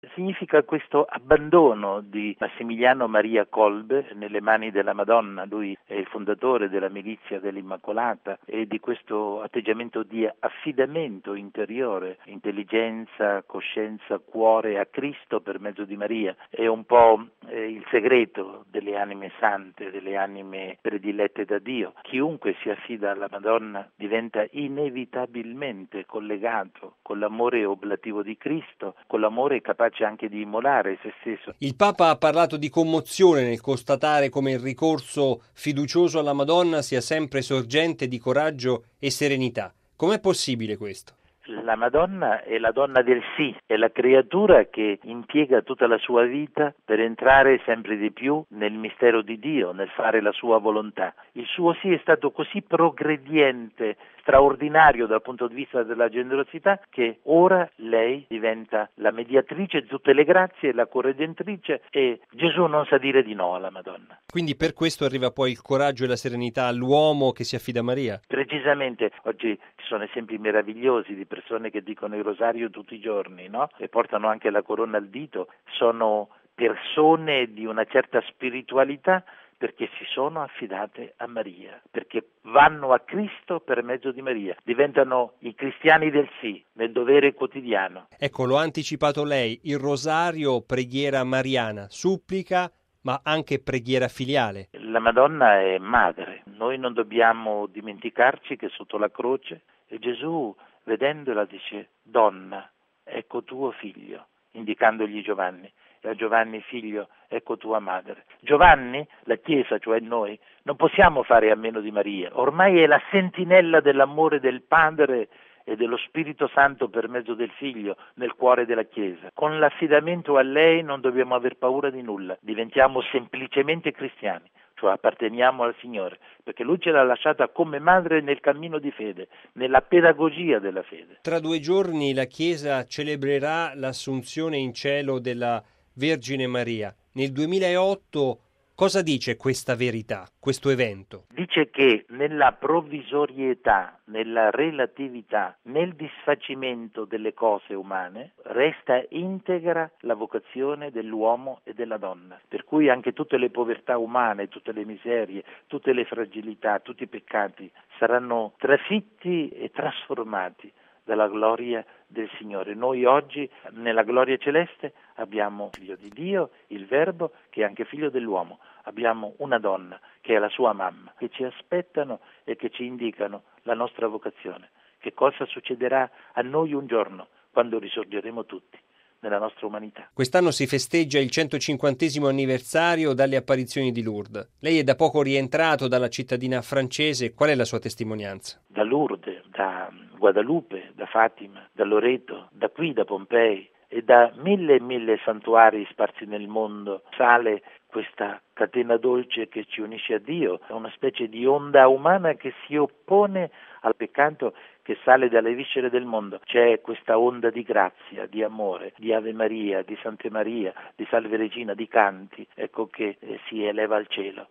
significa questo abbandono di Massimiliano Maria Kolbe nelle mani della Madonna. Lui è il fondatore della milizia dell'Immacolata, e di questo atteggiamento di affidamento interiore, intelligenza, coscienza, cuore a Cristo per mezzo di Maria. È un po' il segreto delle anime sante, delle anime predilette da Dio. Chiunque si affida alla Madonna diventa inevitabilmente collegato con l'amore oblativo di Cristo, con l'amore capace anche di immolare se stesso. Il Papa ha parlato di commozione nel constatare come il ricorso fiducioso alla Madonna sia sempre sorgente di coraggio e serenità. Com'è possibile questo? La Madonna è la donna del sì, è la creatura che impiega tutta la sua vita per entrare sempre di più nel mistero di Dio, nel fare la sua volontà. Il suo sì è stato così progrediente, straordinario dal punto di vista della generosità, che ora lei diventa la mediatrice di tutte le grazie, la corredentrice, e Gesù non sa dire di no alla Madonna. Quindi per questo arriva poi il coraggio e la serenità all'uomo che si affida a Maria? Precisamente, oggi ci sono esempi meravigliosi di persone che dicono il rosario tutti i giorni, no? E portano anche la corona al dito. Sono persone di una certa spiritualità perché si sono affidate a Maria, perché vanno a Cristo per mezzo di Maria, diventano i cristiani del sì, nel dovere quotidiano. Ecco, lo ha anticipato lei, il rosario, preghiera mariana, supplica, ma anche preghiera filiale. La Madonna è madre, noi non dobbiamo dimenticarci che sotto la croce Gesù, vedendola, dice: donna, ecco tuo figlio, indicandogli Giovanni. E a Giovanni: figlio, ecco tua madre. Giovanni, la Chiesa, cioè noi, non possiamo fare a meno di Maria. Ormai è la sentinella dell'amore del Padre e dello Spirito Santo per mezzo del Figlio nel cuore della Chiesa. Con l'affidamento a lei non dobbiamo aver paura di nulla, diventiamo semplicemente cristiani, cioè apparteniamo al Signore, perché Lui ce l'ha lasciata come madre nel cammino di fede, nella pedagogia della fede. Tra 2 giorni la Chiesa celebrerà l'Assunzione in cielo della Vergine Maria. Nel 2008 cosa dice questa verità, questo evento? Dice che nella provvisorietà, nella relatività, nel disfacimento delle cose umane, resta integra la vocazione dell'uomo e della donna. Per cui anche tutte le povertà umane, tutte le miserie, tutte le fragilità, tutti i peccati saranno trafitti e trasformati dalla gloria del Signore. Noi oggi nella gloria celeste abbiamo il Figlio di Dio, il Verbo, che è anche figlio dell'uomo. Abbiamo una donna che è la sua mamma, che ci aspettano e che ci indicano la nostra vocazione. Che cosa succederà a noi un giorno quando risorgeremo tutti nella nostra umanità. Quest'anno si festeggia il 150° anniversario dalle apparizioni di Lourdes. Lei è da poco rientrato dalla cittadina francese. Qual è la sua testimonianza? Da Lourdes, da Guadalupe, da Fatima, da Loreto, da qui, da Pompei e da mille e mille santuari sparsi nel mondo sale questa catena dolce che ci unisce a Dio, è una specie di onda umana che si oppone al peccato che sale dalle viscere del mondo. C'è questa onda di grazia, di amore, di Ave Maria, di Santa Maria, di Salve Regina, di canti, ecco che si eleva al cielo.